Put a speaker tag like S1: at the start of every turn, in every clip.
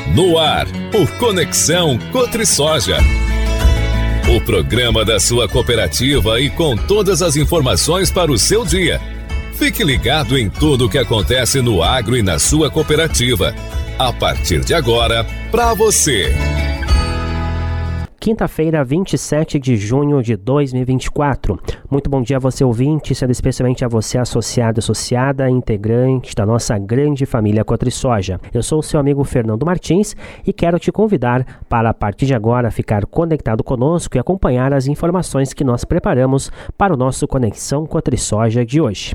S1: No ar, o Conexão Cotrisoja. O programa da sua cooperativa e com todas as informações para o seu dia. Fique ligado em tudo o que acontece no agro e na sua cooperativa. A partir de agora, para você.
S2: Quinta-feira, 27 de junho de 2024. Muito bom dia a você, ouvinte, sendo especialmente a você associado e associada, integrante da nossa grande família Cotrisoja. Eu sou o seu amigo Fernando Martins e quero te convidar para, a partir de agora, ficar conectado conosco e acompanhar as informações que nós preparamos para o nosso Conexão Cotrisoja de hoje.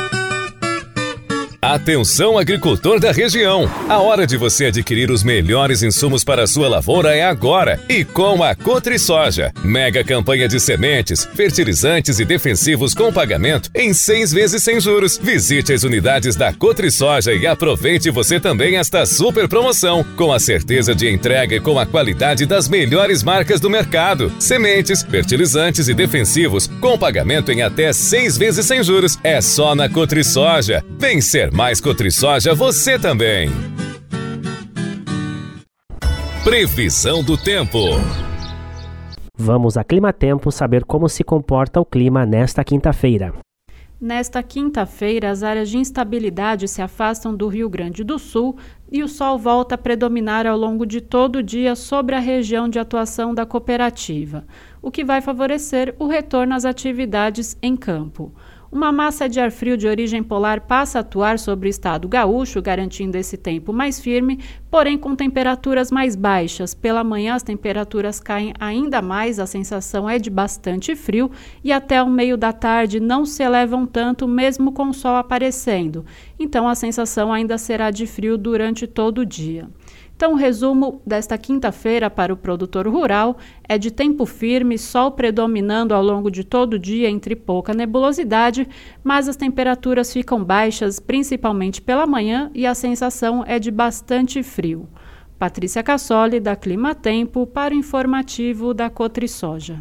S1: Atenção, agricultor da região! A hora de você adquirir os melhores insumos para a sua lavoura é agora e com a Cotrisoja. Mega campanha de sementes, fertilizantes e defensivos com pagamento em 6 vezes sem juros. Visite as unidades da Cotrisoja e aproveite você também esta super promoção, com a certeza de entrega e com a qualidade das melhores marcas do mercado. Sementes, fertilizantes e defensivos com pagamento em até 6 vezes sem juros. É só na Cotrisoja. Vem ser mais Cotrisoja você também. Previsão do tempo.
S2: Vamos a Climatempo saber como se comporta o clima nesta quinta-feira.
S3: Nesta quinta-feira, as áreas de instabilidade se afastam do Rio Grande do Sul e o sol volta a predominar ao longo de todo o dia sobre a região de atuação da cooperativa, o que vai favorecer o retorno às atividades em campo. Uma massa de ar frio de origem polar passa a atuar sobre o estado gaúcho, garantindo esse tempo mais firme, porém com temperaturas mais baixas. Pela manhã as temperaturas caem ainda mais, a sensação é de bastante frio e até o meio da tarde não se elevam tanto, mesmo com o sol aparecendo. Então a sensação ainda será de frio durante todo o dia. Então, o resumo desta quinta-feira para o produtor rural é de tempo firme, sol predominando ao longo de todo o dia entre pouca nebulosidade, mas as temperaturas ficam baixas, principalmente pela manhã, e a sensação é de bastante frio. Patrícia Cassoli, da Climatempo, para o informativo da Cotrisoja.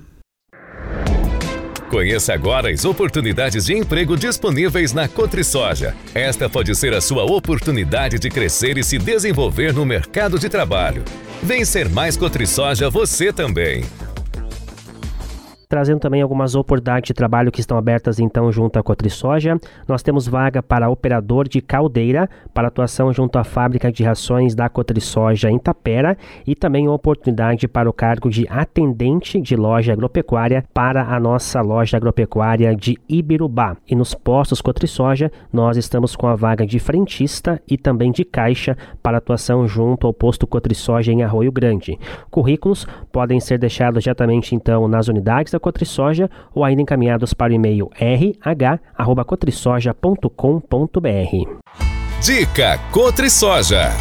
S1: Conheça agora as oportunidades de emprego disponíveis na Cotrisoja. Esta pode ser a sua oportunidade de crescer e se desenvolver no mercado de trabalho. Vem ser mais Cotrisoja você também.
S2: Trazendo também algumas oportunidades de trabalho que estão abertas então junto à Cotrisoja. Nós temos vaga para operador de caldeira, para atuação junto à fábrica de rações da Cotrisoja em Tapera, e também oportunidade para o cargo de atendente de loja agropecuária para a nossa loja agropecuária de Ibirubá. E nos postos Cotrisoja, nós estamos com a vaga de frentista e também de caixa para atuação junto ao posto Cotrisoja em Arroio Grande. Currículos podem ser deixados diretamente então nas unidades da Cotrisoja ou ainda encaminhados para o e-mail rh@cotrisoja.com.br.
S1: Dica Cotrisoja.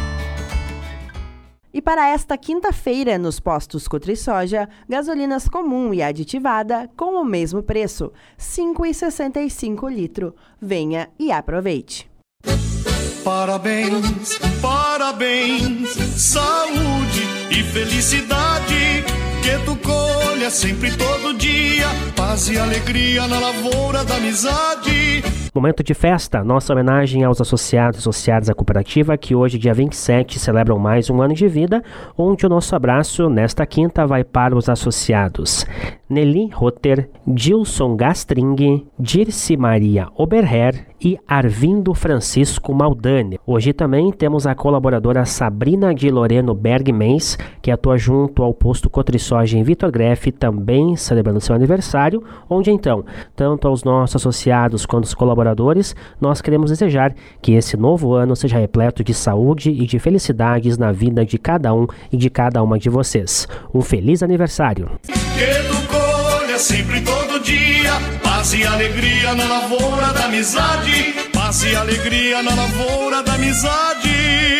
S4: E para esta quinta-feira, nos postos Cotrisoja, gasolinas comum e aditivada com o mesmo preço, R$ 5,65 litro. Venha e aproveite.
S5: Parabéns, parabéns, saúde e felicidade, que tu colha sempre todo dia, paz e alegria na lavoura da amizade.
S2: Momento de festa, nossa homenagem aos associados e associadas à cooperativa que hoje, dia 27, celebram mais um ano de vida, onde o nosso abraço nesta quinta vai para os associados Nelly Rotter, Gilson Gastring, Dirce Maria Oberher e Arvindo Francisco Maldani. Hoje também temos a colaboradora Sabrina de Loreno Bergmens, que atua junto ao posto Cotrisoja em Vitor Greff, também celebrando seu aniversário, onde então, tanto aos nossos associados quanto aos colaboradores, nós queremos desejar que esse novo ano seja repleto de saúde e de felicidades na vida de cada um e de cada uma de vocês. Um feliz aniversário!
S5: Sempre todo dia, paz e alegria na lavoura da amizade, paz e alegria na lavoura da amizade.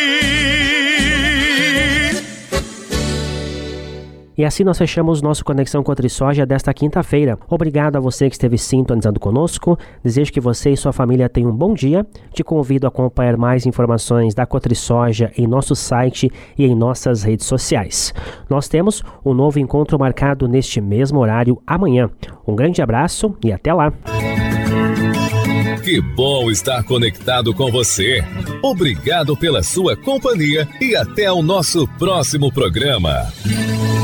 S2: E assim nós fechamos nosso Conexão Cotrisoja desta quinta-feira. Obrigado a você que esteve sintonizando conosco. Desejo que você e sua família tenham um bom dia. Te convido a acompanhar mais informações da Cotrisoja em nosso site e em nossas redes sociais. Nós temos um novo encontro marcado neste mesmo horário amanhã. Um grande abraço e até lá!
S1: Que bom estar conectado com você. Obrigado pela sua companhia e até o nosso próximo programa.